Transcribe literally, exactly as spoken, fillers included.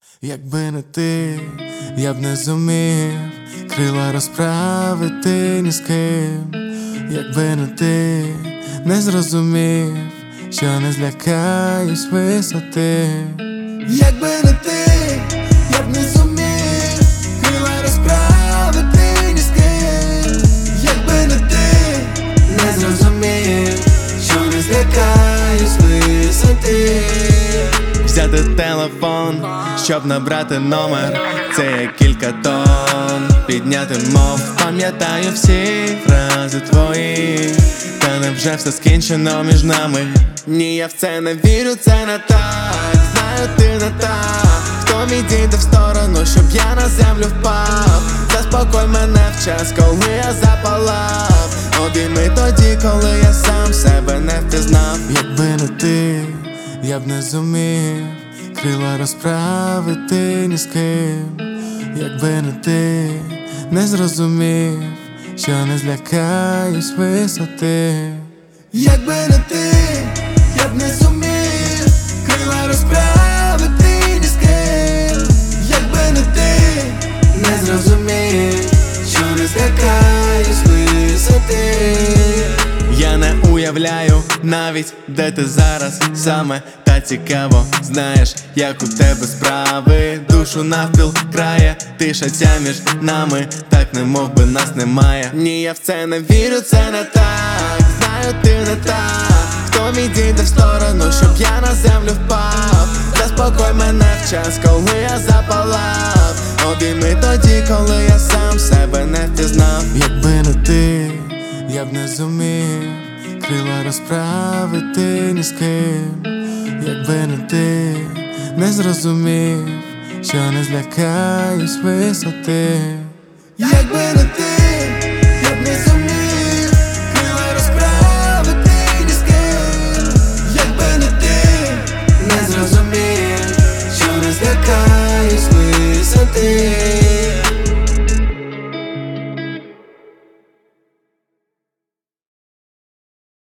Якби не ти, я б не зумів крила розправити ні з ким. Якби не ти, не зрозумів, що не злякаюсь висоти. Якби не ти, я б не зумів крила розправити ні з ким. Якби не ти, не зрозумів, що не злякаюсь висоти. Взяти телефон, щоб набрати номер, це як кілька тонн підняти мов. Пам'ятаю всі фрази твої, та невже все скінчено між нами? Ні, я в це не вірю, це не так. Знаю, ти не так. Хто відійде в сторону, щоб я на землю впав? Заспокой мене в час, коли я запалав. Обійми тоді, коли я сам себе не впізнав. Якби не ти, я б не зумів крила розправити ні з ким. Якби не ти, не зрозумів, що не злякаюсь висоти. Якби не ти, я б не зумів крила розправити ні з ким. Якби не ти, не зрозумів, що не злякаюсь висоти. Я не уявляю навіть, де ти зараз саме. Та цікаво, знаєш, як у тебе справи. Душу навпіл крає, тишаться між нами, так немов би нас немає. Ні, я в це не вірю, це не так. Знаю, ти не так. Хто відійде в сторону, щоб я на землю впав? Заспокой мене в час, коли я запалав. Обійми тоді, коли я сам себе не впізнав. Якби не ти, я б не зумів крила розправити ні з ким. Якби не ти, не зрозумів, що не злякаюсь висоти. Якби не ти.